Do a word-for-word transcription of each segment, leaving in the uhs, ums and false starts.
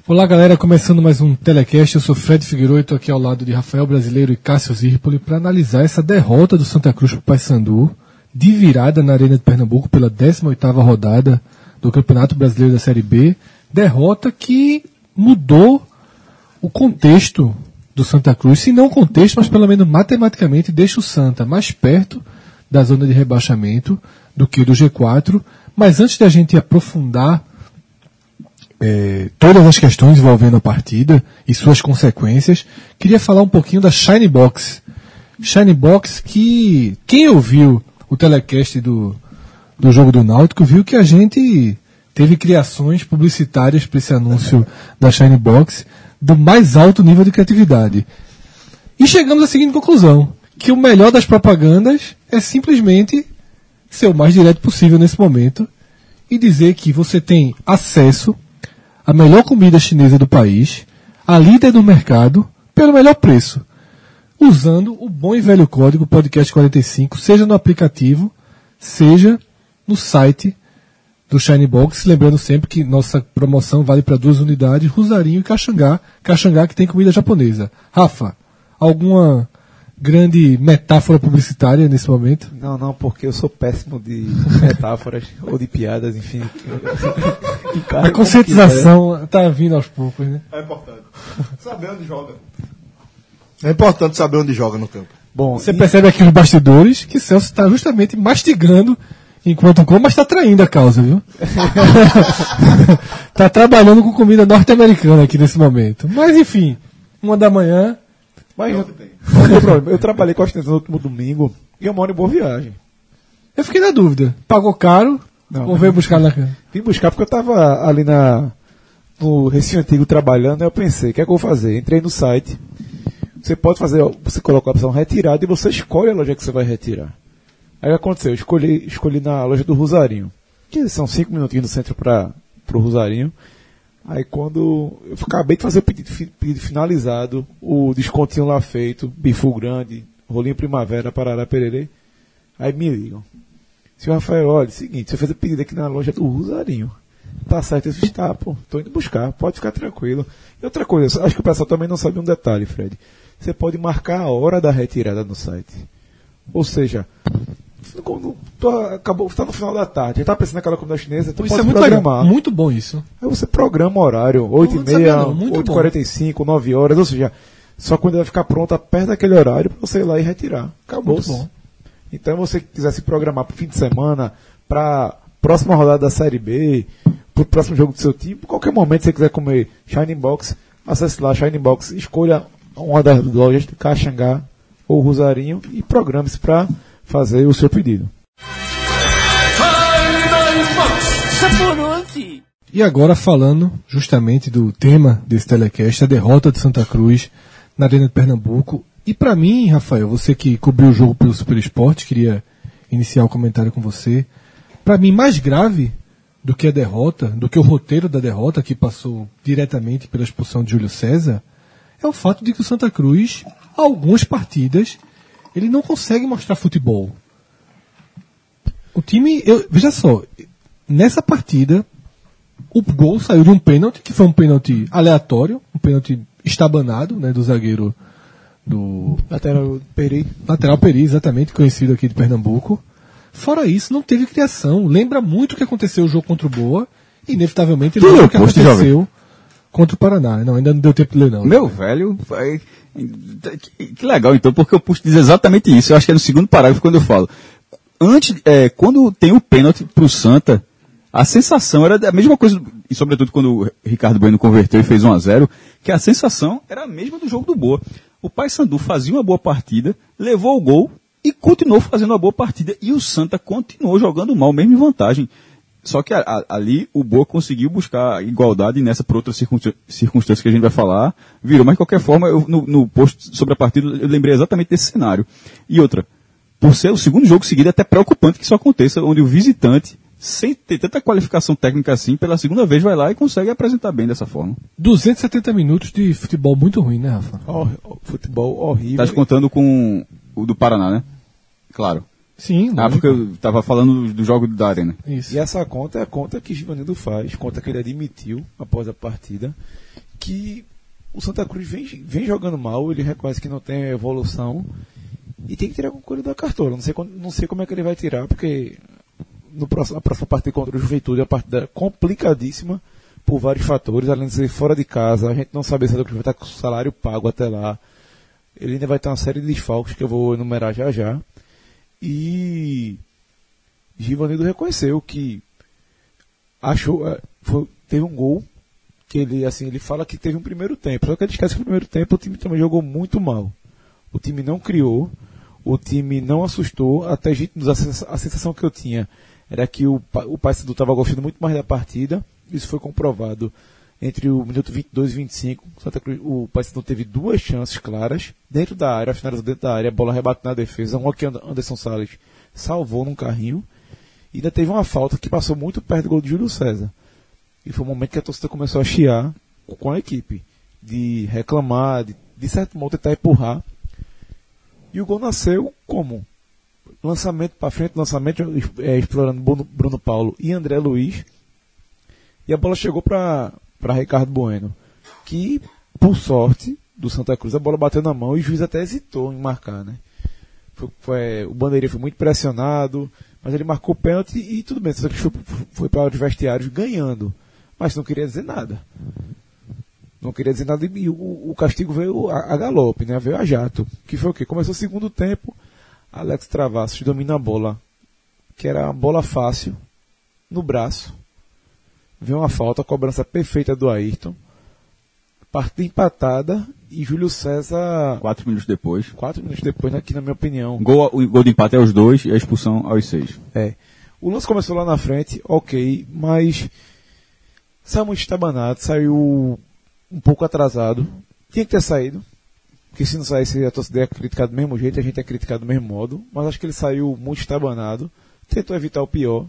Olá galera, começando mais um Telecast, eu sou Fred Figueiredo e estou aqui ao lado de Rafael Brasileiro e Cássio Zirpoli para analisar essa derrota do Santa Cruz para o Paysandu, de virada na Arena de Pernambuco pela décima oitava rodada do Campeonato Brasileiro da Série B, derrota que mudou o contexto do Santa Cruz, se não o contexto, mas pelo menos matematicamente deixa o Santa mais perto da zona de rebaixamento do que do G quatro, mas antes da gente aprofundar É, todas as questões envolvendo a partida e suas consequências, queria falar um pouquinho da Shine Box. Shine Box que quem ouviu o telecast do, do jogo do Náutico viu que a gente teve criações publicitárias para esse anúncio da Shine Box do mais alto nível de criatividade. E chegamos à seguinte conclusão, que o melhor das propagandas é simplesmente ser o mais direto possível nesse momento e dizer que você tem acesso a melhor comida chinesa do país, a líder do mercado, pelo melhor preço, usando o bom e velho código podcast quarenta e cinco, seja no aplicativo, seja no site do Shine Box, lembrando sempre que nossa promoção vale para duas unidades, Rosarinho e Caxangá, Caxangá que tem comida japonesa. Rafa, alguma grande metáfora publicitária nesse momento? Não, não, porque eu sou péssimo de metáforas ou de piadas, enfim. A conscientização está vindo aos poucos, né? É importante. Saber onde joga. É importante saber onde joga no campo. Bom, você e... percebe aqui nos bastidores que Celso está justamente mastigando enquanto come, mas está traindo a causa, viu? Está trabalhando com comida norte-americana aqui nesse momento. Mas enfim, uma da manhã. Mas não tem. Não tem problema. Eu trabalhei com a Ostense no último domingo e eu moro em Boa Viagem. Eu fiquei na dúvida. Pagou caro não, ou veio buscar na cama? Vim buscar porque eu estava ali na, no Recife Antigo trabalhando e eu pensei, o que é que eu vou fazer? Entrei no site. Você pode fazer, você coloca a opção retirada e você escolhe a loja que você vai retirar. Aí o que aconteceu? Eu escolhi, escolhi na loja do Rosarinho, que são cinco minutinhos do centro para o Rosarinho. Aí quando eu acabei de fazer o pedido, pedido finalizado, o descontinho lá feito, bifu grande, rolinho primavera, parará, pererê, aí me ligam. Senhor Rafael, olha, é o seguinte, você fez o pedido aqui na loja do Rosarinho. Tá certo, eu disse, tá, pô, tô indo buscar, pode ficar tranquilo. E outra coisa, acho que o pessoal também não sabe um detalhe, Fred. Você pode marcar a hora da retirada no site. Ou seja, quando tu acabou, tá no final da tarde, tá pensando naquela comida chinesa, tu isso pode é muito programar. Legal, muito bom isso. Aí você programa o horário, oito e meia, oito e quarenta e cinco, nove horas, ou seja, só quando vai ficar pronta perto daquele horário para você ir lá e retirar. Acabou. Muito bom. Então, se você quiser se programar para o fim de semana, para próxima rodada da Série B, para o próximo jogo do seu time, qualquer momento que você quiser comer Shining Box, acesse lá, Shining Box, escolha uma das lojas de Caxangá ou Rosarinho e programe-se para fazer o seu pedido. E agora falando justamente do tema desse telecast, a derrota de Santa Cruz na Arena de Pernambuco. E para mim, Rafael, você que cobriu o jogo pelo Super Esporte, queria iniciar o comentário com você. Para mim, mais grave do que a derrota, do que o roteiro da derrota, que passou diretamente pela expulsão de Júlio César, é o fato de que o Santa Cruz, algumas partidas, ele não consegue mostrar futebol. O time, eu, veja só, nessa partida, o gol saiu de um pênalti, que foi um pênalti aleatório, um pênalti estabanado, né, do zagueiro do... Lateral Peri. Lateral Peri, exatamente, conhecido aqui de Pernambuco. Fora isso, não teve criação. Lembra muito o que aconteceu no jogo contra o Boa, e inevitavelmente lembra o que aconteceu jovem. Contra o Paraná. Não, ainda não deu tempo de ler, não. Meu velho, vai... que, que legal então, porque eu puxo dizer exatamente isso. Eu acho que é no segundo parágrafo quando eu falo. Antes, é, quando tem o pênalti pro Santa, a sensação era a mesma coisa, e sobretudo quando o Ricardo Bueno converteu e fez um a zero, que a sensação era a mesma do jogo do Boa. O Paysandu fazia uma boa partida, levou o gol e continuou fazendo uma boa partida. E o Santa continuou jogando mal, mesmo em vantagem. Só que a, a, ali o Boa conseguiu buscar igualdade nessa por outras circunstâncias que a gente vai falar. Virou, mas de qualquer forma, eu, no, no post sobre a partida, eu lembrei exatamente desse cenário. E outra, por ser o segundo jogo seguido, é até preocupante que isso aconteça, onde o visitante, sem ter tanta qualificação técnica assim, pela segunda vez vai lá e consegue apresentar bem dessa forma. duzentos e setenta minutos de futebol muito ruim, né, Rafa? Oh, futebol horrível. Tá contando com o do Paraná, né? Claro. Sim, Ah, lógico. porque eu tava falando do jogo da Arena. Isso. E essa conta é a conta que Givanildo faz, conta que ele admitiu após a partida, que o Santa Cruz vem, vem jogando mal, ele reconhece que não tem evolução e tem que tirar alguma coisa da cartola. Não sei, quando- não sei como é que ele vai tirar, porque no próximo, a próxima partida contra o Juventude é uma partida complicadíssima por vários fatores, além de ser fora de casa, a gente não sabe se o Santa Cruz vai estar com o salário pago até lá. Ele ainda vai ter uma série de desfalques que eu vou enumerar já já. E Givanildo reconheceu que achou, eh, foi- teve um gol que ele, assim, ele fala que teve um primeiro tempo, só que ele esquece que no primeiro tempo o time também jogou muito mal. O time não criou, o time não assustou, até a, gente, a sensa- a sensação que eu tinha era que o, Pa- o Paysandu estava gostando muito mais da partida, isso foi comprovado entre o minuto vinte e dois e vinte e cinco, Santa Cruz, o Paysandu teve duas chances claras, dentro da área, finalizou dentro da área, a bola rebate na defesa, uma que And- Anderson Salles salvou num carrinho, e ainda teve uma falta que passou muito perto do gol de Júlio César. E foi o momento que a torcida começou a chiar com a equipe, de reclamar, de, de certo modo tentar empurrar. E o gol nasceu como? Lançamento para frente, lançamento é, explorando Bruno, Bruno Paulo e André Luiz. E a bola chegou para Ricardo Bueno, que, por sorte do Santa Cruz, a bola bateu na mão e o juiz até hesitou em marcar, né? Foi, foi, o Bandeirinha foi muito pressionado, mas ele marcou o pênalti e tudo bem, o Santa Cruz foi, foi para os vestiários ganhando, mas não queria dizer nada. Não queria dizer nada e o, o castigo veio a, a galope, né? Veio a jato. Que foi o quê? Começou o segundo tempo, Alex Travassos domina a bola, que era uma bola fácil, no braço. Veio uma falta, a cobrança perfeita do Ayrton. Partida empatada e Júlio César, Quatro minutos depois. quatro minutos depois, aqui na minha opinião. Gol, o gol de empate é aos dois e a expulsão aos seis. É. O lance começou lá na frente, ok, mas saiu muito estabanado, saiu um pouco atrasado. Tinha que ter saído, porque se não saísse a torcida ia criticar do mesmo jeito, a gente ia criticar do mesmo modo, mas acho que ele saiu muito estabanado, tentou evitar o pior.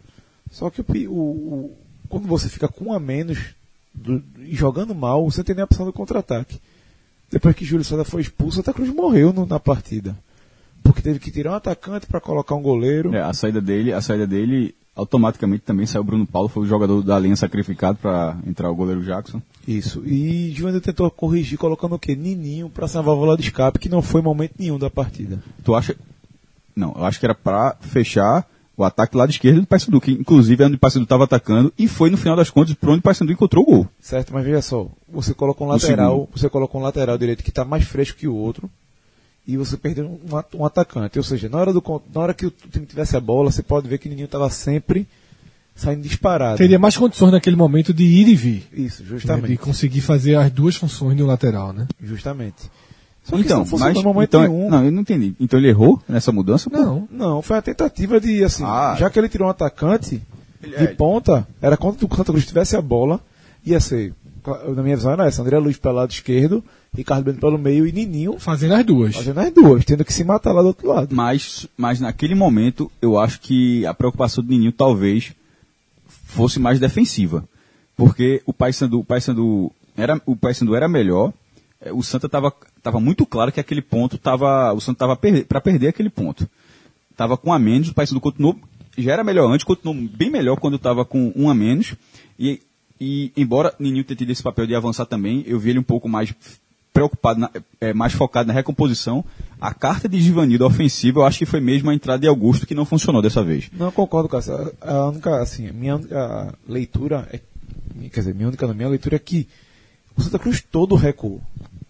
Só que o, pi- o, o, quando você fica com um a menos do, e jogando mal, você não tem nem a opção do contra-ataque. Depois que Júlio César foi expulso, Santa Cruz morreu no, na partida. Porque teve que tirar um atacante para colocar um goleiro. É, a saída dele, a saída dele, automaticamente também saiu o Bruno Paulo, foi o jogador da linha sacrificado para entrar o goleiro Jackson. Isso. E Givanildo tentou corrigir colocando o quê? Nininho para ser uma válvula de escape, que não foi momento nenhum da partida. Tu acha? Não, eu acho que era para fechar o ataque do lado esquerdo do Paysandu, que inclusive é onde o Paysandu estava atacando e foi no final das contas para onde o Paysandu encontrou o gol. Certo, mas veja só, você coloca um No lateral, segundo. você coloca um lateral direito que está mais fresco que o outro, e você perdeu um, at- um atacante. Ou seja, na hora, do, con- na hora que o time tivesse a bola, você pode ver que o Nininho estava sempre saindo disparado. Teria mais condições naquele momento de ir e vir. Isso, Né, justamente. de conseguir fazer as duas funções de um lateral, né? Justamente. Só que Então, isso não funcionou mas no momento então, nenhum. não, eu não entendi. Então ele errou nessa mudança? Pô? Não. Não, foi a tentativa de, assim, Ah. já que ele tirou um atacante Ele- de é. ponta, era quando o Santa Cruz tivesse a bola, ia ser, na minha visão era essa, André Luiz pelo lado esquerdo, Ricardo Bento pelo meio e Nininho Fazendo as duas. fazendo as duas, tendo que se matar lá do outro lado. Mas, mas naquele momento, eu acho que a preocupação do Nininho talvez fosse mais defensiva. Porque o Paysandu, o Paysandu era, o Paysandu era melhor, eh, o Santa estava tava muito claro que aquele ponto tava, o Santa estava para perder aquele ponto. Estava com um a menos, o Paysandu continuou, já era melhor antes, continuou bem melhor quando estava com um a menos. E, e embora Nininho tenha tido esse papel de avançar também, eu vi ele um pouco mais preocupado, na, é, mais focado na recomposição. A carta de Givanildo ofensiva, eu acho que foi mesmo a entrada de Augusto que não funcionou dessa vez. Não, eu concordo, Cássio. A a única, assim, a minha única leitura é, quer dizer, minha única não, minha leitura é que o Santa Cruz todo recuou.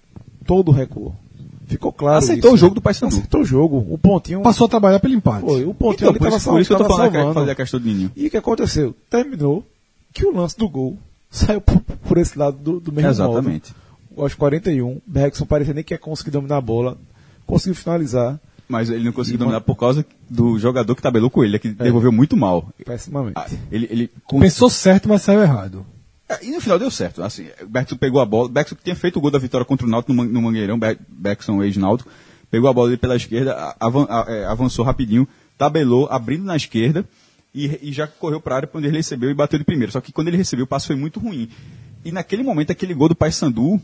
Todo recuou. Ficou claro Aceitou isso, o jogo né? do Paysandu. Aceitou o jogo. O pontinho... Passou a trabalhar pelo empate. Foi, o pontinho Então, ali por estava isso, por isso que eu tô falando que salvando. falei a questão do Nininho. E o que aconteceu? Terminou que o lance do gol saiu por, por esse lado do, do mesmo Exatamente. modo. Aos quarenta e um, Bergson parecia nem que ia conseguir dominar a bola, conseguiu finalizar Mas ele não conseguiu E dominar por causa do jogador que tabelou com ele, que devolveu muito mal. pessimamente. Ah, ele, ele com- Pensou certo, mas saiu errado. É, E no final deu certo. Assim, o Bergson pegou a bola. O Bergson que tinha feito o gol da vitória contra o Náutico no, Man- no Mangueirão, Ber- Bergson ex-Náutico, pegou a bola dele pela esquerda, a- avan- a- é, avançou rapidinho, tabelou, abrindo na esquerda e, e já correu para a área para onde ele recebeu e bateu de primeiro. Só que quando ele recebeu, o passo foi muito ruim. E naquele momento, aquele gol do Paysandu,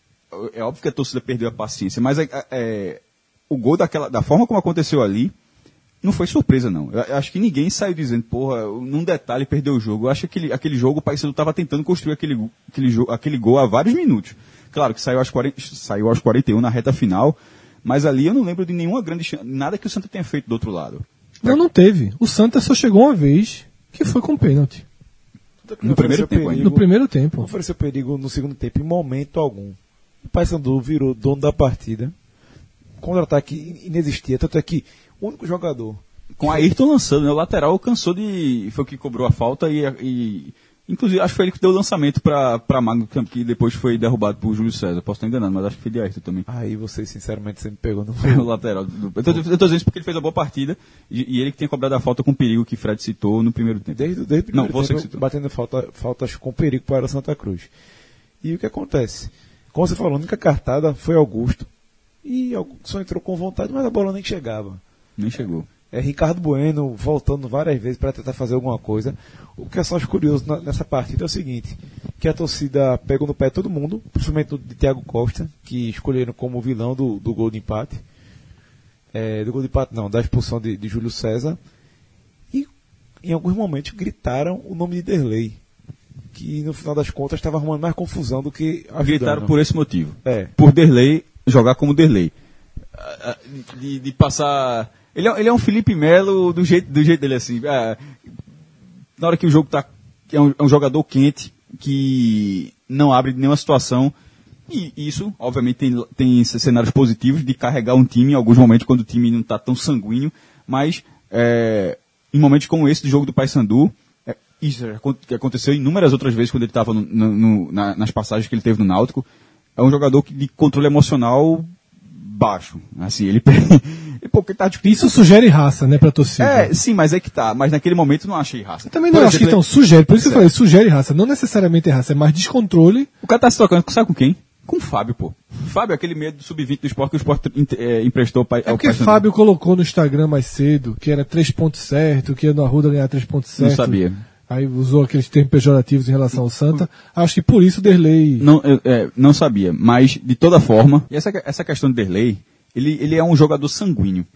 é óbvio que a torcida perdeu a paciência, mas é, é, o gol daquela, da forma como aconteceu ali, não foi surpresa, não. Eu, eu acho que ninguém saiu dizendo, porra, num detalhe perdeu o jogo. Eu acho que aquele, aquele jogo, o Paysandu estava tentando construir aquele, aquele, jo- aquele gol há vários minutos. Claro que saiu aos, quarenta, saiu aos quarenta e um na reta final, mas ali eu não lembro de nenhuma grande chance, nada que o Santa tenha feito do outro lado. Não, não teve. O Santa só chegou uma vez, que foi com pênalti. No primeiro tempo ainda. No primeiro tempo. Não ofereceu perigo no segundo tempo, em momento algum. O Paysandu virou dono da partida. Contra-ataque inexistia. Tanto é que o único jogador. Com a Ayrton lançando, né? O lateral cansou de. Foi o que cobrou a falta e. e inclusive, acho que foi ele que deu o lançamento para Magno, que depois foi derrubado por Júlio César. Posso estar enganando, mas acho que foi de Ayrton também. Aí você, sinceramente, você me pegou no Foi o lateral. Do, eu, tô, eu tô dizendo isso porque ele fez a boa partida e, e ele que tinha cobrado a falta com perigo que Fred citou no primeiro tempo. Desde, desde o primeiro Não, você tempo, que citou. batendo falta, faltas com perigo para o Santa Cruz. E o que acontece? Como você falou, a única cartada foi Augusto. E só entrou com vontade, mas a bola nem chegava. Nem chegou. É Ricardo Bueno voltando várias vezes para tentar fazer alguma coisa. O que é só curioso na, nessa partida é o seguinte, que a torcida pegou no pé todo mundo, principalmente de Thiago Costa, que escolheram como vilão do, do gol de empate. É, do gol de empate não, da expulsão de, de Júlio César. E em alguns momentos gritaram o nome de Derlei, que no final das contas estava arrumando mais confusão do que ajudando. Gritaram por esse motivo. É. Por Derlei, jogar como Derlei. De, de passar... Ele é, ele é um Felipe Melo do jeito, do jeito dele, assim. É, na hora que o jogo tá... É um, é um jogador quente, que não abre nenhuma situação. E isso, obviamente, tem, tem cenários positivos de carregar um time em alguns momentos, quando o time não está tão sanguíneo. Mas, é, em momentos como esse do jogo do Paysandu, é, isso já aconteceu inúmeras outras vezes quando ele estava no, no, na, nas passagens que ele teve no Náutico. É um jogador que, de controle emocional baixo. Assim, ele... Porque tá difícil. Isso sugere raça, né, pra torcida. É, sim, mas é que tá. Mas naquele momento eu não achei raça. Eu também não Por acho exemplo, que então, sugere. Por isso que eu falei, sugere raça. Não necessariamente é raça, é mais descontrole. O cara tá se trocando, sabe com quem? Com o Fábio, pô. Fábio é aquele meio do sub vinte do esporte que o esporte é, emprestou para É porque Fábio colocou no Instagram mais cedo que era três pontos certo, que ia no Arruda ganhar três pontos certo. Não sabia. Aí usou aqueles termos pejorativos em relação ao Santa. Acho que por isso o Derlei... Não, eu, é, não sabia, mas de toda forma... E essa, essa questão do Derlei, ele, ele é um jogador sanguíneo.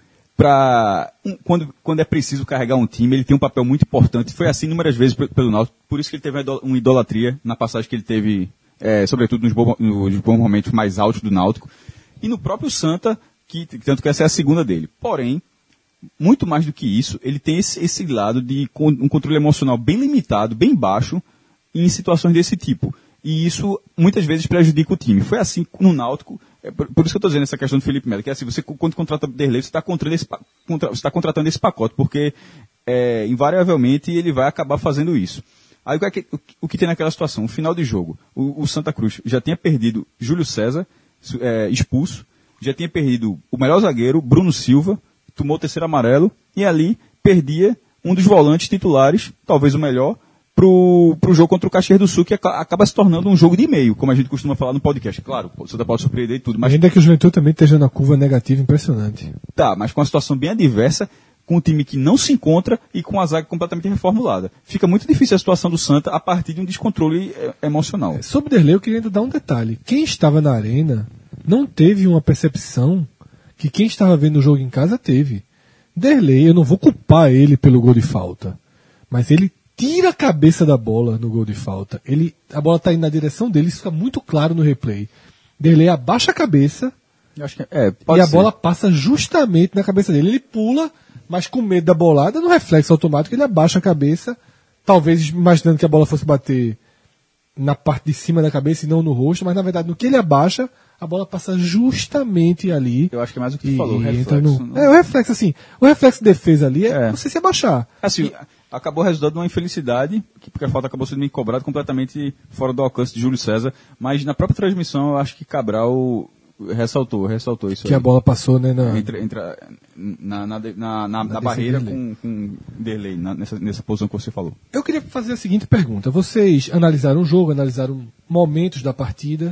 Pra, um, quando, quando é preciso carregar um time, ele tem um papel muito importante. Foi assim inúmeras vezes pelo Náutico. Por isso que ele teve uma idolatria na passagem que ele teve, é, sobretudo nos, bo, nos bons momentos mais altos do Náutico. E no próprio Santa, que, tanto que essa é a segunda dele. Porém, muito mais do que isso, ele tem esse, esse lado de um controle emocional bem limitado, bem baixo, em situações desse tipo. E isso muitas vezes prejudica o time. Foi assim no Náutico. É por, por isso que eu estou dizendo essa questão do Felipe Melo, que é assim, você quando contrata o Derlei, você está contra, tá contratando esse pacote, porque é, invariavelmente ele vai acabar fazendo isso. Aí o que, o, o que tem naquela situação? No final de jogo, o, o Santa Cruz já tinha perdido Júlio César, é, expulso, já tinha perdido o melhor zagueiro, Bruno Silva, tomou o terceiro amarelo, e ali perdia um dos volantes titulares, talvez o melhor, pro, pro jogo contra o Caxias do Sul, que acaba se tornando um jogo de meio, como a gente costuma falar no podcast. Claro, o Santa pode surpreender e tudo, mas... Ainda que o Juventude também esteja na curva negativa impressionante. Tá, mas com uma situação bem adversa, com um time que não se encontra e com a zaga completamente reformulada. Fica muito difícil a situação do Santa a partir de um descontrole é, emocional. É, sobre o Derlei, eu queria ainda dar um detalhe. Quem estava na arena não teve uma percepção que quem estava vendo o jogo em casa teve. Derlei, eu não vou culpar ele pelo gol de falta, mas ele tira a cabeça da bola no gol de falta. Ele, a bola está indo na direção dele, isso fica muito claro no replay. Derlei abaixa a cabeça eu acho que, é, e a ser. bola passa justamente na cabeça dele. Ele pula, mas com medo da bolada, no reflexo automático, ele abaixa a cabeça, talvez imaginando que a bola fosse bater na parte de cima da cabeça e não no rosto, mas na verdade no que ele abaixa, a bola passa justamente ali. Eu acho que é mais o que tu e, falou, o reflexo. Entra no... Não... É, o reflexo, assim, o reflexo de defesa ali é, é. você se abaixar. Assim, e... acabou o resultado de uma infelicidade, porque a falta acabou sendo cobrada completamente fora do alcance de Júlio César, mas na própria transmissão eu acho que Cabral ressaltou, ressaltou isso que aí. a bola passou, né, na, Entra, entra na, na, na, na, na, na barreira com, com Derlei, na, nessa, nessa posição que você falou. Eu queria fazer a seguinte pergunta. Vocês analisaram o jogo, analisaram momentos da partida,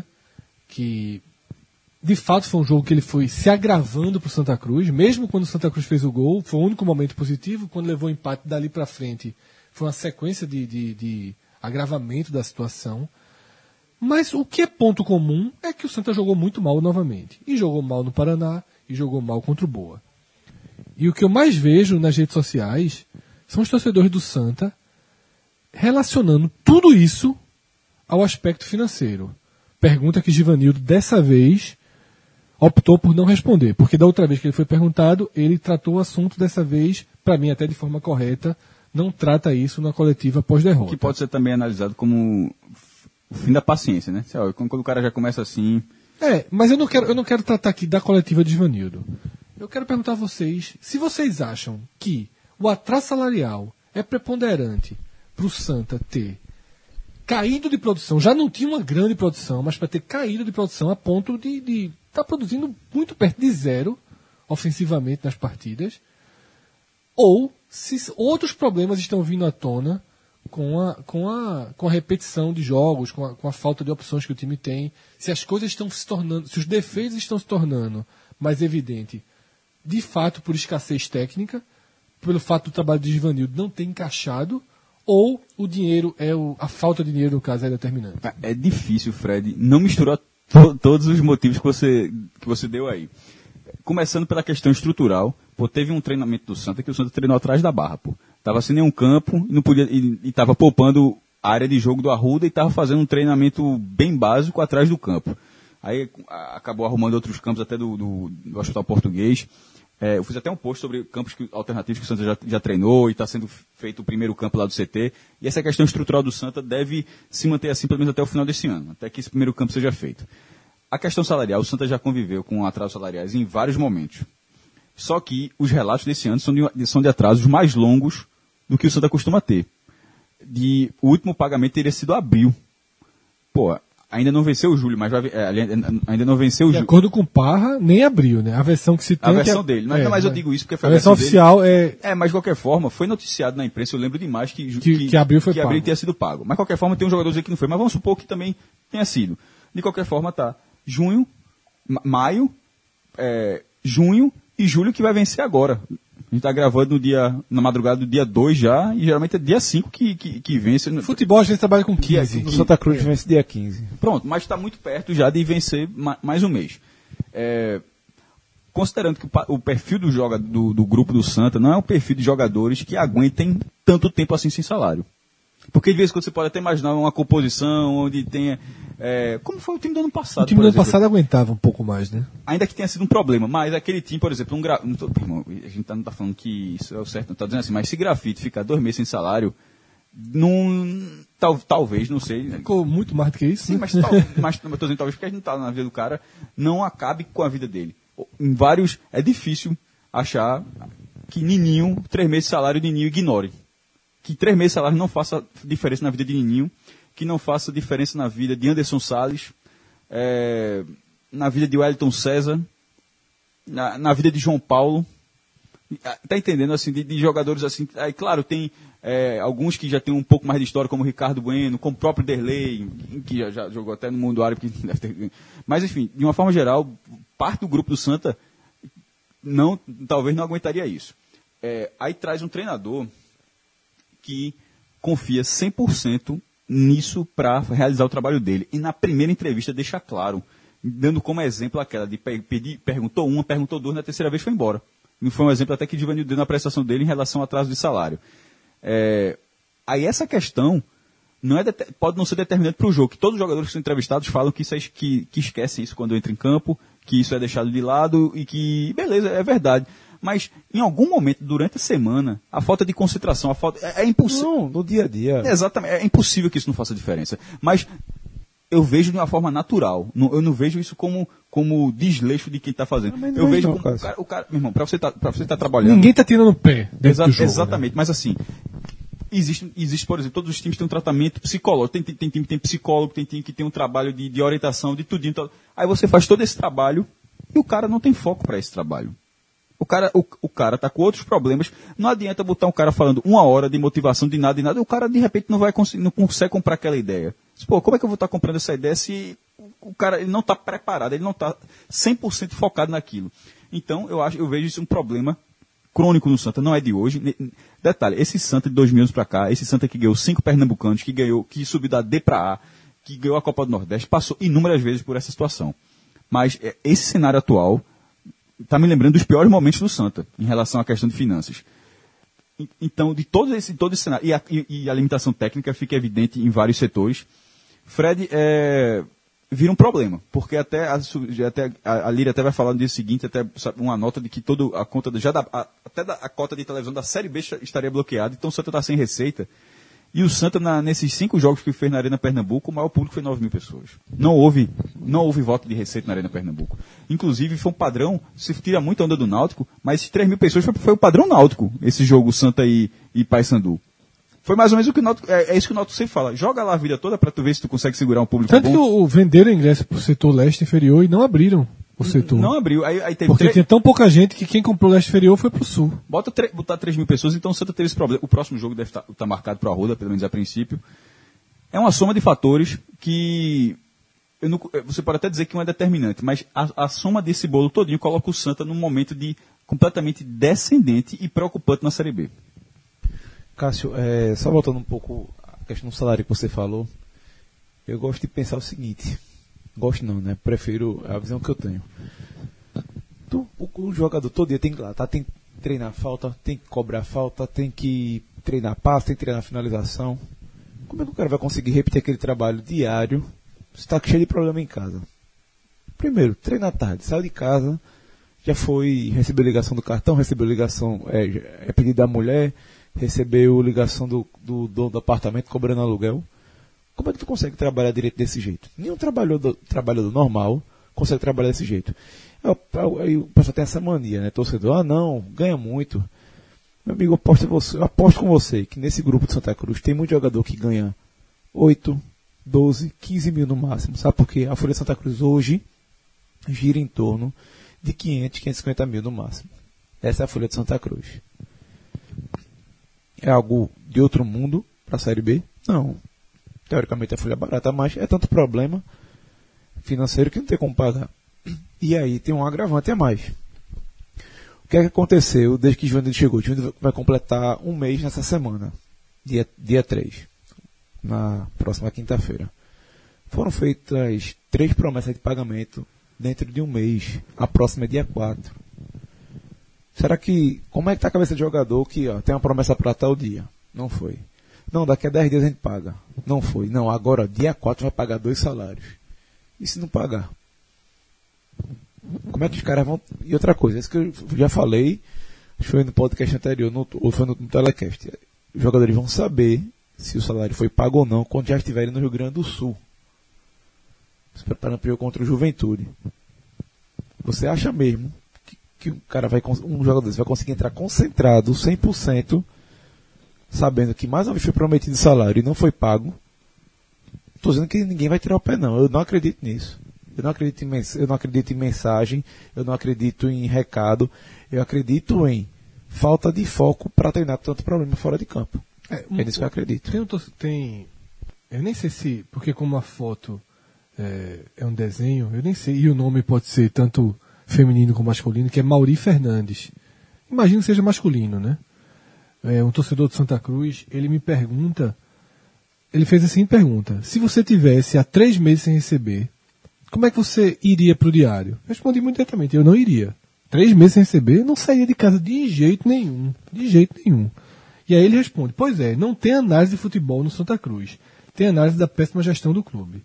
que de fato foi um jogo que ele foi se agravando para o Santa Cruz, mesmo quando o Santa Cruz fez o gol, foi o único momento positivo. Quando levou o empate dali para frente, foi uma sequência de, de, de agravamento da situação. Mas o que é ponto comum é que o Santa jogou muito mal novamente. E jogou mal no Paraná, e jogou mal contra o Boa. E o que eu mais vejo nas redes sociais são os torcedores do Santa relacionando tudo isso ao aspecto financeiro. Pergunta que Givanildo, dessa vez, optou por não responder, porque da outra vez que ele foi perguntado, ele tratou o assunto, dessa vez, para mim até de forma correta, não trata isso na coletiva pós-derrota. Que pode ser também analisado como o fim da paciência, né? Quando o cara já começa assim... É, mas eu não quero, eu não quero tratar aqui da coletiva de Givanildo. Eu quero perguntar a vocês, se vocês acham que o atraso salarial é preponderante para o Santa ter caído de produção, já não tinha uma grande produção, mas para ter caído de produção a ponto de estar tá produzindo muito perto de zero ofensivamente nas partidas, ou se outros problemas estão vindo à tona com a, com a, com a repetição de jogos, com a, com a falta de opções que o time tem, se as coisas estão se tornando, se os defeitos estão se tornando mais evidentes, de fato por escassez técnica, pelo fato do trabalho de Givanildo não ter encaixado, ou o dinheiro é o, a falta de dinheiro no caso é determinante. É difícil, Fred, não misturar to, todos os motivos que você, que você deu aí. Começando pela questão estrutural, pô, teve um treinamento do Santa que o Santa treinou atrás da barra, pô. Tava sem nenhum campo e não podia e, e tava poupando a área de jogo do Arruda e tava fazendo um treinamento bem básico atrás do campo. Aí a, acabou arrumando outros campos até do, do, do Hospital Português. É, eu fiz até um post sobre campos que, alternativos que o Santa já, já treinou e está sendo feito o primeiro campo lá do C T. E essa questão estrutural do Santa deve se manter assim pelo menos até o final desse ano, até que esse primeiro campo seja feito. A questão salarial, o Santa já conviveu com atrasos salariais em vários momentos. Só que os relatos desse ano são de, são de atrasos mais longos do que o Santa costuma ter. De, o último pagamento teria sido abril. Pô, ainda não venceu o julho, mas vai, é, ainda não venceu o julho. De acordo com o Parra, nem abriu, né? A versão que se tem... A versão é, dele. Mas, é, não, mas eu é. digo isso porque foi a a versão, versão oficial dele. é... É, mas de qualquer forma, foi noticiado na imprensa, eu lembro demais que, Que- que, que abril foi que pago. abril tenha sido pago. Mas de qualquer forma, tem um jogador dizendo que não foi. Mas vamos supor que também tenha sido. De qualquer forma, tá. Junho, ma- maio, é, junho e julho que vai vencer agora. A gente está gravando no dia, na madrugada do dia dois já, e geralmente é dia cinco que, que, que vence. Futebol a gente trabalha com Dia- quinze. No Santa Cruz vence dia quinze. Pronto, mas está muito perto já de vencer ma- mais um mês. É, considerando que o, pa- o perfil do, joga, do, do grupo do Santa não é um perfil de jogadores que aguentem tanto tempo assim sem salário. Porque de vez em quando você pode até imaginar uma composição onde tenha... é, como foi o time do ano passado, O time por do ano exemplo. passado aguentava um pouco mais, né? Ainda que tenha sido um problema, mas aquele time, por exemplo, um gra... não tô- irmão, a gente tá- não está falando que isso é o certo, não está dizendo assim, mas se Grafite ficar dois meses sem salário, não, tal, talvez, não sei... Ficou muito mais do que isso, Sim, né? mas, tal, mas eu tô dizendo, talvez porque a gente tá na vida do cara, não acabe com a vida dele. Em vários, é difícil achar que Nininho, três meses de salário, Nininho ignore. Que três meses de salário não faça diferença na vida de Nininho, que não faça diferença na vida de Anderson Salles, é, na vida de Wellington César, na, na vida de João Paulo. Tá entendendo, assim, de, de jogadores assim. Aí, claro, tem é, alguns que já tem um pouco mais de história, como o Ricardo Bueno, como o próprio Derlei, que já, já jogou até no mundo árabe. Que deve ter... Mas, enfim, de uma forma geral, parte do grupo do Santa não, talvez não aguentaria isso. É, aí traz um treinador que confia cem por cento nisso para realizar o trabalho dele. E na primeira entrevista deixa claro, dando como exemplo aquela de pe- pedir, perguntou uma, perguntou duas, na terceira vez foi embora. E foi um exemplo até que o Givanildo deu na prestação dele em relação ao atraso de salário. É, aí essa questão não é det- pode não ser determinante para o jogo, que todos os jogadores que são entrevistados falam que, isso é, que, que esquecem isso quando entra em campo, que isso é deixado de lado e que, beleza, é verdade. Mas em algum momento, durante a semana, a falta de concentração, a falta, é, é impossível. Não, no dia a dia. É, exatamente, é impossível que isso não faça diferença. Mas eu vejo de uma forma natural. Não- eu não vejo isso como, como desleixo de quem está fazendo. Não, mas não Eu é vejo não, como Cássio. o cara, o cara, meu irmão, para você estar tá, você tá trabalhando. Ninguém tá tirando o pé dentro Exa- do jogo. exatamente, mas assim, existe, existe, por exemplo, todos os times têm um tratamento psicológico. Tem, tem, tem time que tem psicólogo, tem time que tem um trabalho de, de orientação, de tudinho. Tal. Aí você faz todo esse trabalho e o cara não tem foco para esse trabalho. O cara, o, o cara tá com outros problemas. Não adianta botar um cara falando uma hora de motivação de nada, de nada, e o cara de repente não vai conseguir, não consegue comprar aquela ideia. Pô, como é que eu vou estar comprando essa ideia se o cara ele não está preparado, ele não está cem por cento focado naquilo? Então, eu acho, eu vejo isso um problema crônico no Santa, não é de hoje. Detalhe, esse Santa de dois mil anos para cá, esse Santa que ganhou cinco pernambucanos, que ganhou, que subiu da D para A, que ganhou a Copa do Nordeste, passou inúmeras vezes por essa situação. Mas é, esse cenário atual tá me lembrando dos piores momentos do Santa, em relação à questão de finanças. E, então, de todo esse, todo esse cenário, e a, e, e a limitação técnica fica evidente em vários setores, Fred é, vira um problema, porque até a, até a, a Líria até vai falar no dia seguinte, até sabe, uma nota de que toda a conta, já da, a, até da, a cota de televisão da Série B estaria bloqueada, então o Santa está sem receita. E o Santa, na, nesses cinco jogos que fez na Arena Pernambuco, o maior público foi nove mil pessoas. Não houve, não houve voto de receita na Arena Pernambuco. Inclusive, foi um padrão, se tira muito a onda do Náutico, mas esses três mil pessoas foi, foi o padrão Náutico, esse jogo Santa e, e Paysandu. Foi mais ou menos o que o Náutico, é, é isso que o Náutico sempre fala. Joga lá a vida toda para tu ver se tu consegue segurar um público Tanto bom. que o, o venderam ingresso pro setor leste inferior e não abriram o setor. Não abriu. Aí, aí teve Porque tre... tinha tão pouca gente que quem comprou o leste inferior foi pro sul. Bota tre... botar três mil pessoas, então o Santa teve esse problema. O próximo jogo deve estar tá, tá marcado para a Arruda, pelo menos a princípio. É uma soma de fatores que eu não... você pode até dizer que um é determinante, mas a, a soma desse bolo todinho coloca o Santa num momento de completamente descendente e preocupante na Série B. Cássio, é, só voltando um pouco à questão do salário que você falou, eu gosto de pensar o seguinte, gosto não, né? Prefiro a visão que eu tenho. Tu, o, o jogador todo dia tem que ir lá, tá? Tem que treinar falta, tem que cobrar falta, tem que treinar passe, tem que treinar finalização. Como é que o cara vai conseguir repetir aquele trabalho diário se está cheio de problema em casa? Primeiro, treina à tarde, saiu de casa, já foi, recebeu ligação do cartão, recebeu ligação, é, é pedido da mulher, recebeu ligação do, do dono do apartamento cobrando aluguel. Como é que tu consegue trabalhar direito desse jeito? Nenhum trabalhador, trabalhador normal consegue trabalhar desse jeito. Aí o pessoal tem essa mania, né? Torcedor, ah não, ganha muito. Meu amigo, eu aposto, você, eu aposto com você que nesse grupo de Santa Cruz tem muito jogador que ganha oito, doze, quinze mil no máximo. Sabe por quê? A Folha de Santa Cruz hoje gira em torno de quinhentos, quinhentos e cinquenta mil no máximo. Essa é a Folha de Santa Cruz. É algo de outro mundo para a Série B? Não. Teoricamente a folha é barata, mas é tanto problema financeiro que não tem como pagar. E aí tem um agravante a mais. O que é que aconteceu desde que Givanildo chegou? Givanildo vai completar um mês nessa semana, dia, dia três, na próxima quinta-feira. Foram feitas três promessas de pagamento dentro de um mês. A próxima é dia quatro. Será que, como é que está a cabeça de jogador que ó, tem uma promessa para tal dia? Não foi. Não, daqui a dez dias a gente paga. Não foi. Não, agora, dia quatro vai pagar dois salários. E se não pagar? Como é que os caras vão... E outra coisa, isso que eu já falei, foi no podcast anterior, no, ou foi no, no telecast. Os jogadores vão saber se o salário foi pago ou não quando já estiverem no Rio Grande do Sul. Se preparando para o jogo contra o Juventude. Você acha mesmo que o cara vai, um jogador desse vai conseguir entrar concentrado, cem por cento, sabendo que mais uma vez foi prometido salário e não foi pago? Estou dizendo que ninguém vai tirar o pé, não. Eu não acredito nisso. Eu não acredito em, mens- eu não acredito em mensagem, eu não acredito em recado, eu acredito em falta de foco para treinar tanto problema fora de campo. É, um, é nisso que eu acredito. Tem, tem, eu nem sei se, porque como a foto é, é um desenho, eu nem sei, e o nome pode ser tanto feminino como masculino, que é Mauri Fernandes. Imagino que seja masculino, né? É um torcedor de Santa Cruz, ele me pergunta, ele fez a seguinte pergunta: se você tivesse há três meses sem receber, como é que você iria para o diário? Eu respondi muito diretamente, eu não iria. Três meses sem receber, eu não sairia de casa de jeito nenhum, de jeito nenhum. E aí ele responde: pois é, não tem análise de futebol no Santa Cruz, tem análise da péssima gestão do clube.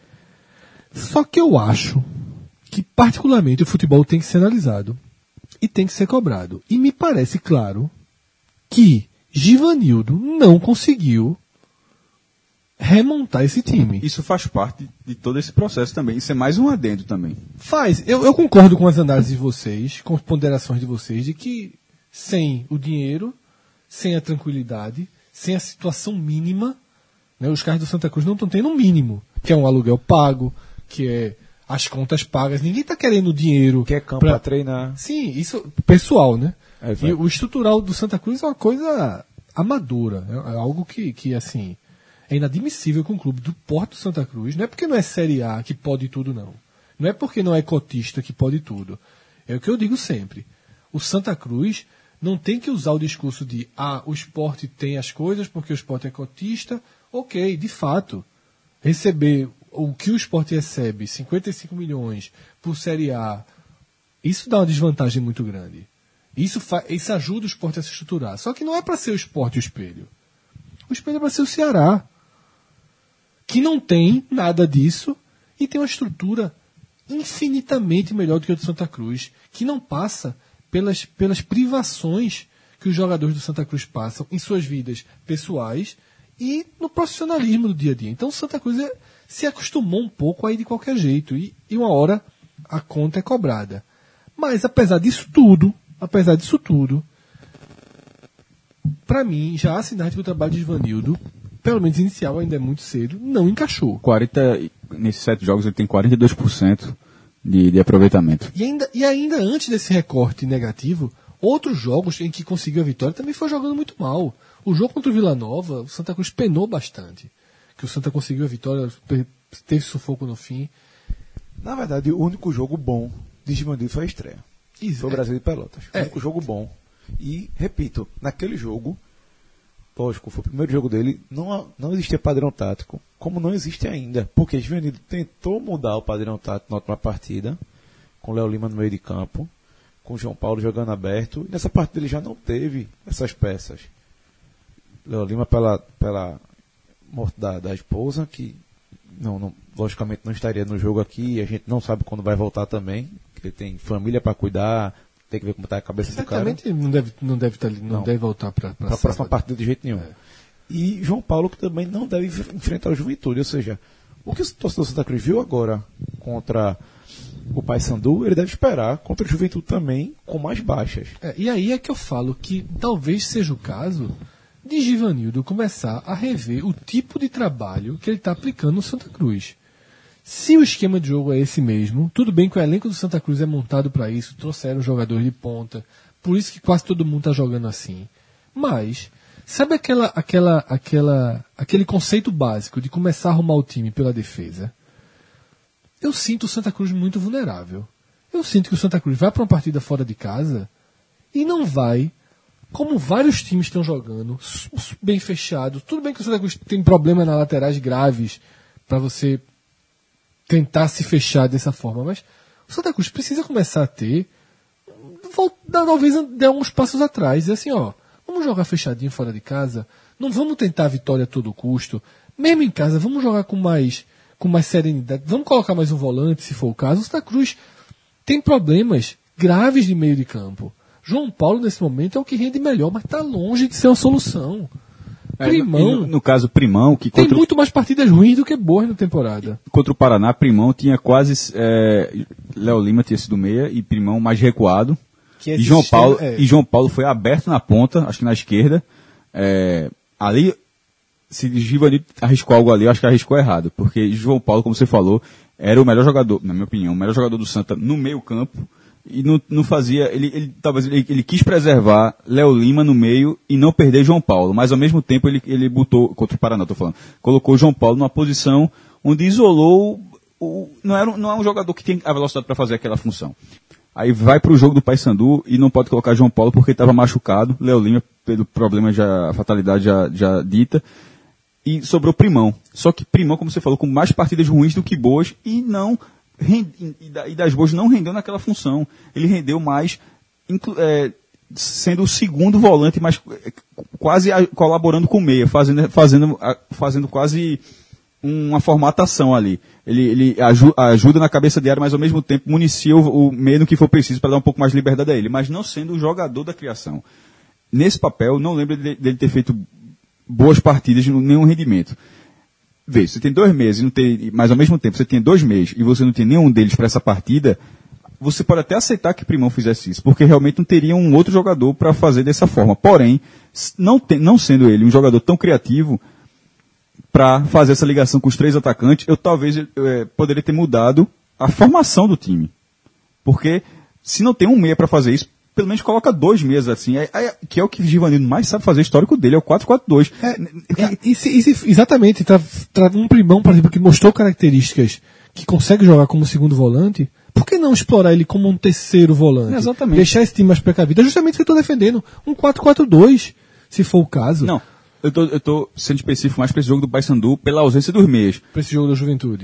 Só que eu acho que particularmente o futebol tem que ser analisado e tem que ser cobrado. E me parece claro que Givanildo não conseguiu remontar esse time. Isso faz parte de todo esse processo também. Isso é mais um adendo também. Faz. Eu, eu concordo com as análises de vocês, com as ponderações de vocês, de que sem o dinheiro, sem a tranquilidade, sem a situação mínima, né, os caras do Santa Cruz não estão tendo um mínimo, que é um aluguel pago, que é as contas pagas. Ninguém está querendo dinheiro. Que é campo pra... para treinar. Sim, isso pessoal, né? É, e o estrutural do Santa Cruz é uma coisa amadora. É algo que, que assim, é inadmissível com um clube do porte do Santa Cruz. Não é porque não é Série A que pode tudo, não. Não é porque não é cotista que pode tudo. É o que eu digo sempre. O Santa Cruz não tem que usar o discurso de ah, o esporte tem as coisas porque o esporte é cotista. Ok, de fato. Receber o que o esporte recebe, cinquenta e cinco milhões por Série A, Isso dá uma desvantagem muito grande. Isso, fa- isso ajuda o esporte a se estruturar. Só que não é para ser o esporte o espelho. O espelho é para ser o Ceará, que não tem nada disso e tem uma estrutura infinitamente melhor do que o do Santa Cruz, que não passa pelas, pelas privações que os jogadores do Santa Cruz passam em suas vidas pessoais e no profissionalismo do dia a dia. Então o Santa Cruz é, se acostumou um pouco aí de qualquer jeito e, e uma hora a conta é cobrada. Mas apesar disso tudo, apesar disso tudo, para mim já há sinais de que o trabalho de Ivanildo, pelo menos inicial, ainda é muito cedo, não encaixou. quarenta, nesses sete jogos ele tem quarenta e dois por cento de, de aproveitamento. E ainda, e ainda antes desse recorte negativo, outros jogos em que conseguiu a vitória também foi jogando muito mal. O jogo contra o Vila Nova, o Santa Cruz penou bastante. Que o Santa conseguiu a vitória, teve sufoco no fim. Na verdade, o único jogo bom de Givanildo foi a estreia. Isso, Foi o é. Brasil de Pelotas. O É. único jogo bom. E, repito, naquele jogo, lógico, foi o primeiro jogo dele, não, não existia padrão tático, como não existe ainda. Porque Givanildo tentou mudar o padrão tático na última partida, com o Léo Lima no meio de campo, com o João Paulo jogando aberto, e nessa partida ele já não teve essas peças. Léo Lima pela, pela morte da, da esposa, que não, não, logicamente não estaria no jogo aqui, a gente não sabe quando vai voltar também, que ele tem família para cuidar, tem que ver como está a cabeça do cara. Certamente não deve, não deve, tá, ali- não Não. deve voltar para Para a próxima partida de jeito nenhum. E João Paulo, que também não deve enf- enfrentar o Juventude. Ou seja, o que o torcedor do Santa Cruz viu agora contra o Paysandu, ele deve esperar contra o Juventude também, com mais baixas. É, e aí é que eu falo que talvez seja o caso de Givanildo começar a rever o tipo de trabalho que ele está aplicando no Santa Cruz. Se o esquema de jogo é esse mesmo, tudo bem que o elenco do Santa Cruz é montado para isso, trouxeram jogadores de ponta, por isso que quase todo mundo está jogando assim. Mas, sabe aquela, aquela, aquela, aquele conceito básico de começar a arrumar o time pela defesa? Eu sinto o Santa Cruz muito vulnerável. Eu sinto que o Santa Cruz vai para uma partida fora de casa e não vai, como vários times estão jogando, s- s- bem fechado. Tudo bem que o Santa Cruz tem problemas nas laterais graves para você tentar se fechar dessa forma, mas o Santa Cruz precisa começar a ter, vol- dar, talvez dar uns passos atrás, e assim, ó, vamos jogar fechadinho fora de casa, não vamos tentar a vitória a todo custo, mesmo em casa, vamos jogar com mais, com mais serenidade, vamos colocar mais um volante, se for o caso. O Santa Cruz tem problemas graves de meio de campo. João Paulo, nesse momento, é o que rende melhor, mas está longe de ser uma solução. É, Primão no, no caso, Primão, que tem contra, o- muito mais partidas ruins do que boas na temporada. contra o Paraná, Primão tinha quase. É, Léo Lima tinha sido meia e Primão mais recuado. Que E esse João, sistema- Paulo, é. e João Paulo foi aberto na ponta, acho que na esquerda. É, ali, se Givanildo arriscou algo ali, eu acho que arriscou errado. Porque João Paulo, como você falou, era o melhor jogador, na minha opinião, o melhor jogador do Santa no meio campo. E não, não fazia, ele, ele talvez ele, ele quis preservar Léo Lima no meio e não perder João Paulo, mas ao mesmo tempo ele, ele botou, contra o Paraná, tô falando, colocou João Paulo numa posição onde isolou, o, não, era, um- não é um jogador que tem a velocidade para fazer aquela função. Aí vai pro jogo do Paysandu e não pode colocar João Paulo porque estava machucado, Léo Lima pelo problema já, a fatalidade já, já dita, e sobrou Primão. Só que Primão, como você falou, com mais partidas ruins do que boas e não Rende- e da- e das boas não rendeu naquela função. Ele rendeu mais inclu- é, sendo o segundo volante, mas é, quase a- colaborando com o meia, fazendo, fazendo, a- fazendo quase uma formatação ali. Ele, ele aju- ajuda na cabeça de área, mas ao mesmo tempo municia o, o meia no que for preciso para dar um pouco mais de liberdade a ele, mas não sendo o jogador da criação. Nesse papel, não lembro dele, dele ter feito boas partidas, nenhum rendimento. Vê, você tem dois meses, e não tem, mas ao mesmo tempo você tem dois meses e você não tem nenhum deles para essa partida, você pode até aceitar que Primão fizesse isso, porque realmente não teria um outro jogador para fazer dessa forma. Porém, s- não, tem- não sendo ele um jogador tão criativo para fazer essa ligação com os três atacantes, eu talvez eh, poderia ter mudado a formação do time. Porque se não tem um meia para fazer isso, pelo menos coloca dois meias assim, é- é- que é o que o Givanildo mais sabe fazer, histórico dele, é o quatro quatro dois. É, e se- e se- exatamente, tá, tá um Primão, por exemplo, que mostrou características que consegue jogar como segundo volante, por que não explorar ele como um terceiro volante? Exatamente. Deixar esse time mais precavido. É justamente o que eu estou defendendo. Um quatro quatro dois, se for o caso, Não, eu tô, eu tô sendo específico mais para esse jogo do Paysandu pela ausência dos meias. para esse jogo da Juventude.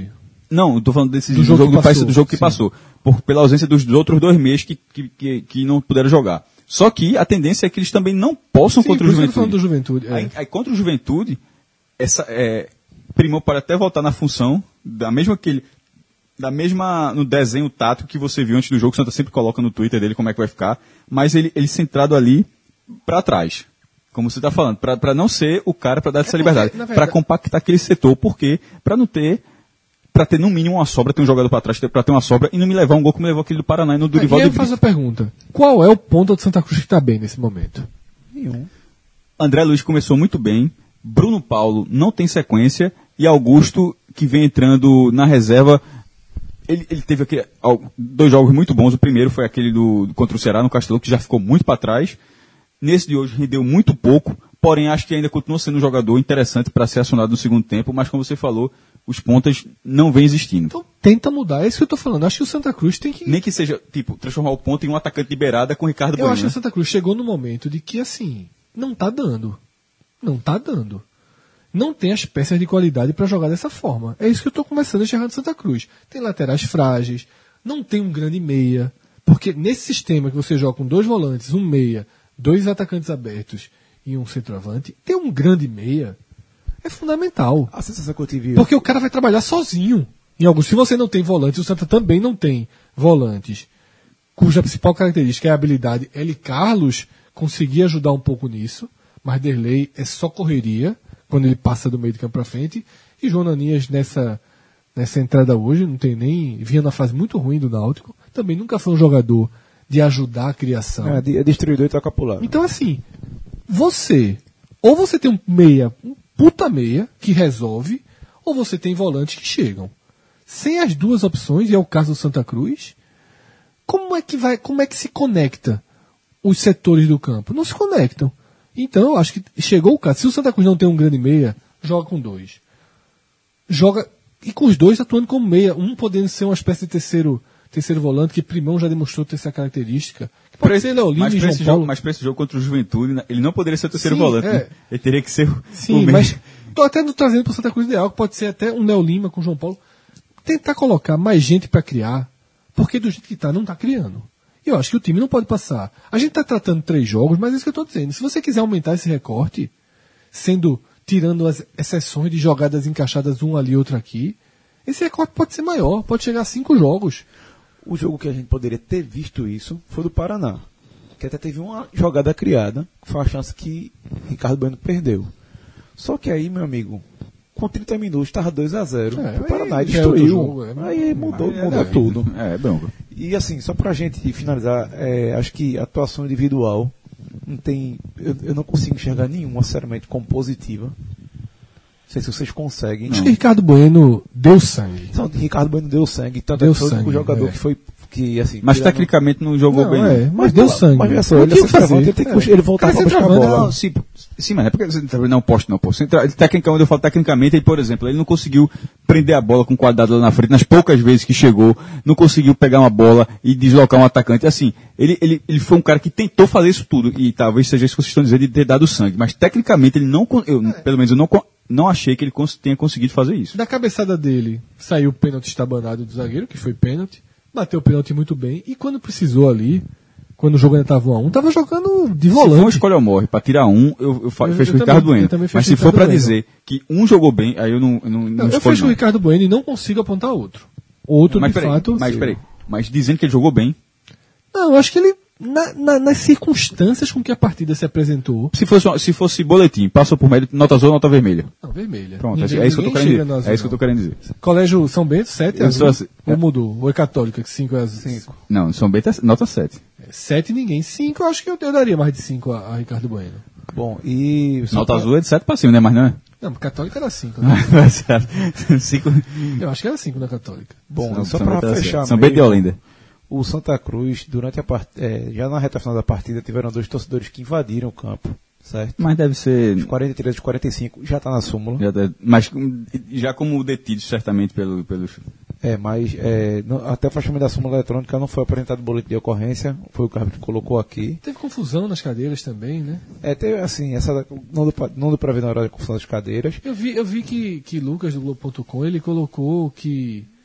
Não, eu tô falando desse Do do jogo jogo, que do, país- passou, do jogo que sim. passou. Por, pela ausência dos, dos outros dois meses que, que, que, que não puderam jogar. Só que a tendência é que eles também não possam Sim, contra por o isso que eu tô falando Juventude. do Juventude. é. Aí, aí contra o Juventude, essa, é, Primão pode até voltar na função, da mesma que ele, da mesma, no desenho tático que você viu antes do jogo, o Santa sempre coloca no Twitter dele como é que vai ficar, mas ele, ele centrado ali pra trás. Como você está falando, para não ser o cara para dar essa porque, liberdade, na para verdade- compactar aquele setor, porque para não ter, para ter no mínimo uma sobra, ter um jogador para trás, para ter uma sobra e não me levar um gol como levou aquele do Paraná e no Durival E de aí eu faço Brito. a pergunta: qual é o ponto do Santa Cruz que está bem nesse momento? Nenhum. André Luiz começou muito bem, Bruno Paulo não tem sequência e Augusto, que vem entrando na reserva, ele, ele teve aqui, ó, dois jogos muito bons. O primeiro foi aquele do, do contra o Ceará no Castelão, que já ficou muito para trás. Nesse de hoje rendeu muito pouco, porém acho que ainda continua sendo um jogador interessante para ser acionado no segundo tempo, mas como você falou, os pontas não vêm existindo. Então tenta mudar, é isso que eu tô falando. Acho que o Santa Cruz tem que. Nem que seja, tipo, transformar o ponta em um atacante de beirada com o Ricardo Eu Bueno. acho que né? o Santa Cruz chegou no momento de que, assim, não tá dando. Não tá dando. Não tem as peças de qualidade para jogar dessa forma. É isso que eu tô começando a enxergar no Santa Cruz. Tem laterais frágeis, não tem um grande meia, porque nesse sistema que você joga com dois volantes, um meia, dois atacantes abertos e um centroavante, ter um grande meia é fundamental. A sensação que eu tive. Porque o cara vai trabalhar sozinho. Em alguns, se você não tem volantes, o Santa também não tem volantes, cuja principal característica é a habilidade. L. Carlos conseguia ajudar um pouco nisso, mas Derlei é só correria quando ele passa do meio de campo para frente. E João Nanias nessa, nessa entrada hoje, não tem nem. Vinha na fase muito ruim do Náutico, também nunca foi um jogador de ajudar a criação. É, de- é destruidor e toca pro lado. Então, assim, você, ou você tem um meia, um puta meia, que resolve, ou você tem volantes que chegam. Sem as duas opções, e é o caso do Santa Cruz, como é que vai, como é que se conecta os setores do campo? Não se conectam. Então, eu acho que chegou o caso. Se o Santa Cruz não tem um grande meia, joga com dois. Joga, e com os dois atuando como meia, um podendo ser uma espécie de terceiro, terceiro volante, que Primão já demostrou ter essa característica. Que pode Pra ser esse- Leolino mas e para João esse, Paulo. jogo, mas pra esse jogo contra o Juventude, né, ele não poderia ser o terceiro Sim, volante. é. Né? Ele teria que ser o, o Sim, meio. mas tô até no- trazendo para Santa Cruz ideal, que pode ser até um Léo Lima com o João Paulo. Tentar colocar mais gente para criar, porque do jeito que tá, não tá criando. E eu acho que o time não pode passar. A gente tá tratando três jogos, mas é isso que eu tô dizendo. Se você quiser aumentar esse recorte, sendo, tirando as exceções de jogadas encaixadas um ali, outro aqui, esse recorte pode ser maior, pode chegar a cinco jogos. O jogo que a gente poderia ter visto isso foi do Paraná. Que até teve uma jogada criada, que foi uma chance que Ricardo Bueno perdeu. Só que aí, meu amigo, com trinta minutos estava dois a zero. É, o Paraná aí já é outro destruiu. jogo, é. Aí mudou, É, mudou é, tudo. É, é bronca. E assim, só pra gente finalizar, é, acho que a atuação individual não tem. Eu, eu não consigo enxergar nenhuma, sinceramente, como positiva. Não sei se vocês conseguem. Acho que Ricardo Bueno deu sangue. Só que Ricardo Bueno deu sangue, tanto Deu é que foi o sangue, jogador é. que foi. Que, assim, Mas tirando- tecnicamente não jogou Não, bem. é, não. mas deu sangue. Mas olha só, Não ele, tinha é o que fazer. centroavante, ele, tem que É. puxar- ele voltar Cara, pra buscar a centroavante, bola. Não, sim, sim, mas é porque você não posto não, pô. Centra- Tecnicamente, quando eu falo tecnicamente, aí, por exemplo, ele não conseguiu prender a bola com qualidade lá na frente, nas poucas vezes que chegou, não conseguiu pegar uma bola e deslocar um atacante. Assim, ele, ele, ele foi um cara que tentou fazer isso tudo, e talvez seja isso que vocês estão dizendo, de ter dado sangue, mas tecnicamente ele não, con- eu, pelo menos eu não, con- não achei que ele cons- tenha conseguido fazer isso. Da cabeçada dele saiu o pênalti estabanado do zagueiro, que foi pênalti. Bateu o pênalti muito bem. E quando precisou ali, quando o jogo ainda estava um a um, tava jogando de Se for uma volante. escolha ou morre, pra tirar um, eu, eu, fa- Eu- fecho eu com o Ricardo também- eu Bueno. também fecho Mas com o se for pra Ricardo dizer que um jogou bem, aí eu não, eu não, não, Não, eu escolho fecho o não. Ricardo Bueno e não consigo apontar outro. Outro, Mas de peraí, fato. mas sim. peraí, mas dizendo que ele jogou bem, Não, eu acho que ele, na- na- nas circunstâncias com que a partida se apresentou. se fosse, uma- se fosse boletim, passou por médio, nota azul ou nota vermelha. Não, vermelha. Pronto, Ninguém- é isso que eu tô ninguém querendo chega dizer. no azul, É isso que eu tô não. querendo dizer. Colégio São Bento, sete é Eu sou azul. assim, Ou é. mudou? Ou é católica, que cinco é azul? Cinco. Não, São Bento é nota sete. sete ninguém. cinco eu acho que eu, eu daria mais de cinco a, a Ricardo Bueno. Bom, e. só Nota pra- azul é de sete pra cima, né? Mas não é? Não, católica era cinco. Né? Cinco. Eu acho que era cinco na católica. Bom, São- só São para Bento é fechar. sete. São Bento de mesmo, Olinda. O Santa Cruz, durante a part... é, já na reta final da partida, tiveram dois torcedores que invadiram o campo, certo? Mas deve ser. Os quarenta e três e quarenta e cinco já está na súmula. Já deve- mas hum, já como detidos, certamente, pelo, pelos. É, mas é, não- até o fechamento da súmula eletrônica não foi apresentado boletim de ocorrência, foi o que o árbitro colocou aqui. Teve confusão nas cadeiras também, né? É, teve assim, essa da- não deu pra, não deu pra ver na hora da confusão das cadeiras. Eu vi, eu vi que, que Lucas do Globo ponto com ele colocou que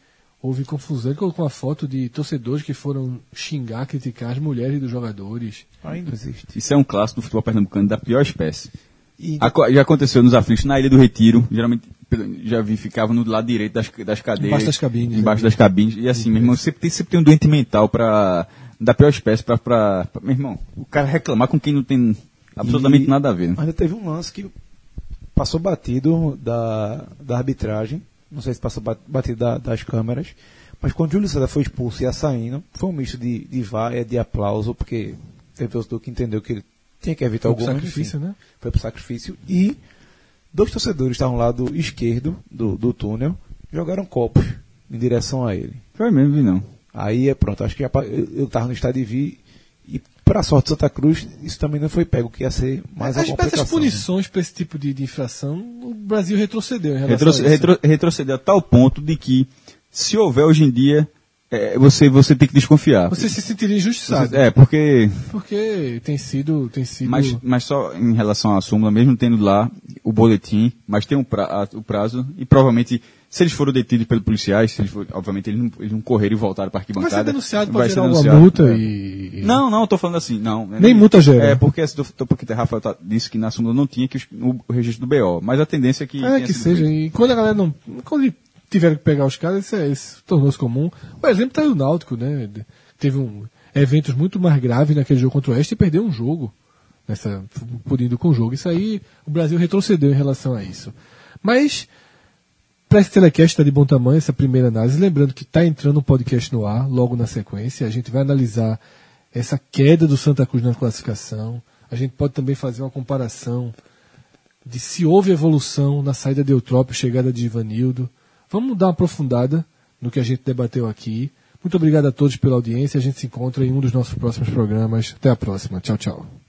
houve confusão. Ele colocou uma foto de torcedores que foram xingar, criticar as mulheres dos jogadores. Ainda existe. Isso é um clássico do futebol pernambucano da pior espécie. E Aco- Já aconteceu nos aflitos, na Ilha do Retiro, geralmente pelo- já vi, ficava no lado direito das, das cadeiras. Embaixo das cabines, Embaixo né? das cabines. E assim, meu irmão, sempre tem, sempre tem um doente mental pra, da pior espécie pra, pra, pra- meu irmão, o cara reclamar com quem não tem absolutamente E- nada a ver. Né? Ainda teve um lance que passou batido da, da arbitragem, não sei se passou ba- batido da- das câmeras, mas quando o Júlio César foi expulso e ia saindo, foi um misto de, de vaia, de aplauso, porque teve torcedor que entendeu que ele tinha que evitar Foi o pro gol. mas, sacrifício, enfim, né? Foi pro sacrifício. E dois torcedores estavam lá do esquerdo do, do túnel, jogaram copos em direção a ele. Foi mesmo, vi não. Aí é pronto, acho que já pa- eu, eu tava no estádio e vi, e pra sorte de Santa Cruz, isso também não foi pego, que ia ser mais As, uma complicação. essas punições para esse tipo de, de infração, o Brasil retrocedeu em relação Retroce- a isso. retro- retroceder a tal ponto de que, se houver hoje em dia, é, você, você tem que desconfiar. Você se sentiria injustiçado. É, porque. Porque tem sido. Tem sido Mas, mas só em relação à súmula, mesmo tendo lá o boletim, mas tem um pra, a- o prazo, e provavelmente, se eles foram detidos pelos policiais, se eles for, obviamente eles não, eles não correram e voltaram para a vai arquibancada. ser denunciado, vai pode ser gerar uma denunciado, multa é. e. Não, não, eu tô falando assim, não. Nem multa gera. É, porque, assim, tô- porque o Rafael tá- disse que na súmula não tinha que os- o, o registro do B O, mas a tendência é que. É, tenha que sido seja. feito. E quando a galera não. Quando tiveram que pegar os caras, isso, é, isso tornou-se comum. O exemplo tá aí o Náutico, né? Teve um, eventos muito mais graves naquele jogo contra o Oeste e perdeu um jogo. Nessa, punindo com o jogo. Isso aí, o Brasil retrocedeu em relação a isso. Mas, para esse telecast está de bom tamanho, essa primeira análise. Lembrando que está entrando um podcast no ar, logo na sequência. A gente vai analisar essa queda do Santa Cruz na classificação. A gente pode também fazer uma comparação de se houve evolução na saída de Eutrópio, chegada de Ivanildo. Vamos dar uma aprofundada no que a gente debateu aqui. Muito obrigado a todos pela audiência. A gente se encontra em um dos nossos próximos programas. Até a próxima. Tchau, tchau.